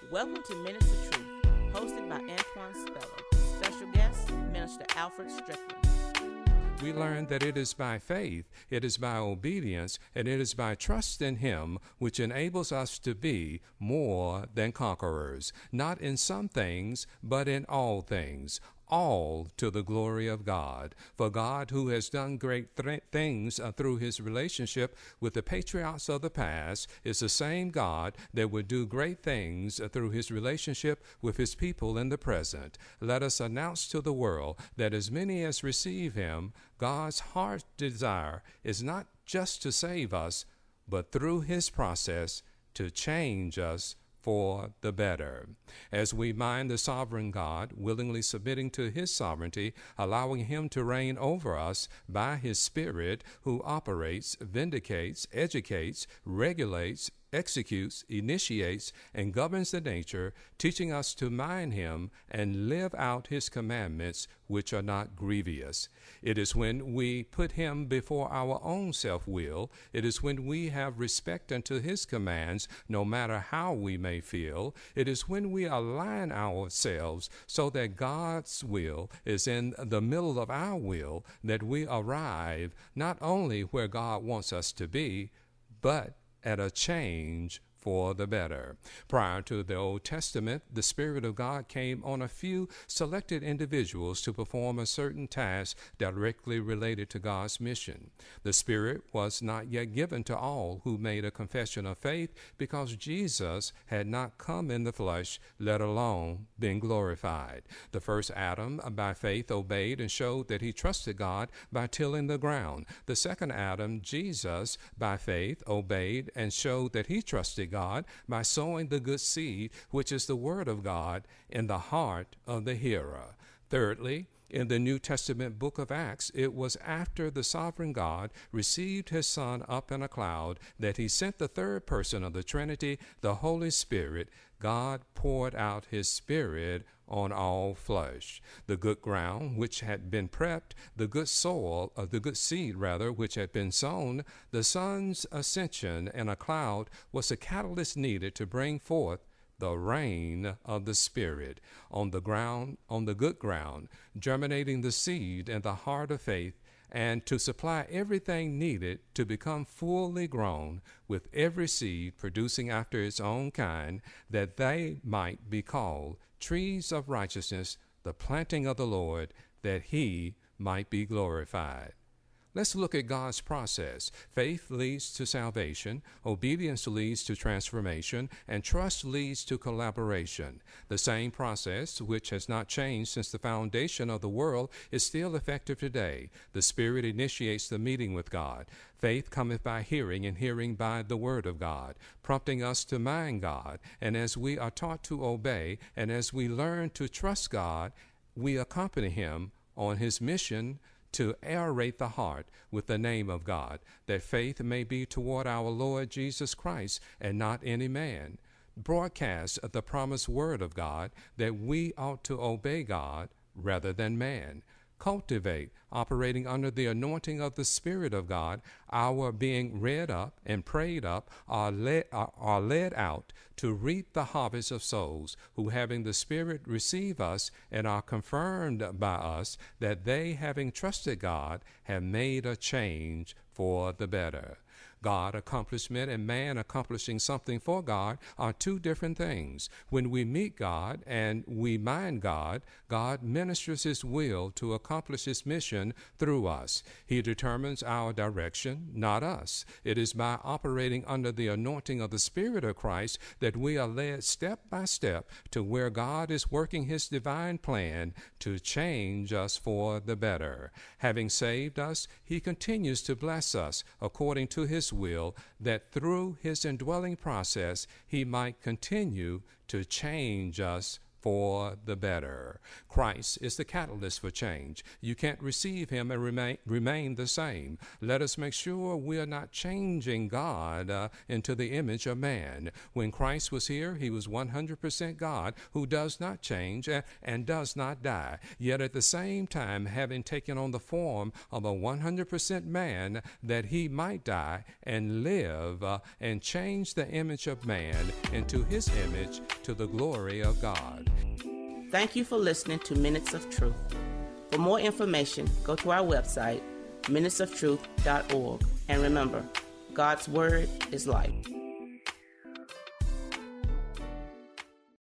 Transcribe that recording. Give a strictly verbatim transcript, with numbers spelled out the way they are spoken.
Welcome to Minutes of Truth, hosted by Antoine Speller. Special guest, Minister Alfred Strickland. We learn that it is by faith, it is by obedience, and it is by trust in Him which enables us to be more than conquerors, not in some things, but in all things. All to the glory of God. For God, who has done great th- things uh, through his relationship with the patriarchs of the past, is the same God that would do great things uh, through his relationship with his people in the present. Let us announce to the world that as many as receive him, God's heart desire is not just to save us, but through his process to change us for the better. As we mind the sovereign God, willingly submitting to his sovereignty, allowing him to reign over us by his Spirit, who operates, vindicates, educates, regulates, executes, initiates, and governs the nature, teaching us to mind him and live out his commandments, which are not grievous. It is when we put him before our own self-will, it is when we have respect unto his commands, no matter how we may feel, it is when we align ourselves so that God's will is in the middle of our will, that we arrive not only where God wants us to be, but at a change for the better. Prior to the Old Testament, the Spirit of God came on a few selected individuals to perform a certain task directly related to God's mission. The Spirit was not yet given to all who made a confession of faith because Jesus had not come in the flesh, let alone been glorified. The first Adam, by faith, obeyed and showed that he trusted God by tilling the ground. The second Adam, Jesus, by faith, obeyed and showed that he trusted God God by sowing the good seed, which is the word of God, in the heart of the hearer. Thirdly, in the New Testament book of Acts, it was after the sovereign God received his Son up in a cloud that he sent the third person of the Trinity, the Holy Spirit. God poured out his Spirit on all flesh. The good ground which had been prepped, the good soil, uh, the good seed rather, which had been sown, the Son's ascension in a cloud was the catalyst needed to bring forth the rain of the Spirit on the ground, on the good ground, germinating the seed in the heart of faith, and to supply everything needed to become fully grown, with every seed producing after its own kind, that they might be called trees of righteousness, the planting of the Lord, that he might be glorified. Let's look at God's process. Faith leads to salvation, obedience leads to transformation, and trust leads to collaboration. The same process, which has not changed since the foundation of the world, is still effective today. The Spirit initiates the meeting with God. Faith cometh by hearing, and hearing by the word of God, prompting us to mind God. And as we are taught to obey, and as we learn to trust God, we accompany him on his mission to aerate the heart with the name of God, that faith may be toward our Lord Jesus Christ and not any man. Broadcast the promised word of God, that we ought to obey God rather than man. Cultivate, operating under the anointing of the Spirit of God, our being read up and prayed up are led, are, are led out to reap the harvest of souls, who having the Spirit receive us and are confirmed by us that they, having trusted God, have made a change for the better. God accomplishment and man accomplishing something for God are two different things. When we meet God and we mind God, God ministers his will to accomplish his mission through us. He determines our direction, not us. It is by operating under the anointing of the Spirit of Christ that we are led step by step to where God is working his divine plan to change us for the better. Having saved us, he continues to bless us according to his will, that through his indwelling process he might continue to change us for the better. Christ is the catalyst for change. You can't receive him and remain, remain the same. Let us make sure we are not changing God uh, into the image of man. When Christ was here, he was one hundred percent God, who does not change and, and does not die. Yet at the same time, having taken on the form of a one hundred percent man, that he might die and live uh, and change the image of man into his image, to the glory of God. Thank you for listening to Minutes of Truth. For more information, go to our website, minutes of truth dot org. And remember, God's Word is life.